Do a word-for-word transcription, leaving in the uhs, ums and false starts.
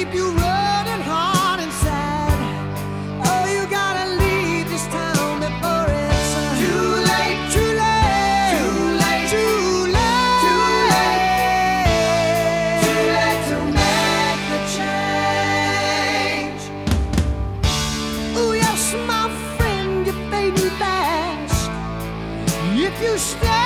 keep you running hard and sad. Oh, you gotta leave this town before it's uh, too late, too late, too late, too late, too late, too late to make the change. Oh yes, my friend, you're fading fast. If you stay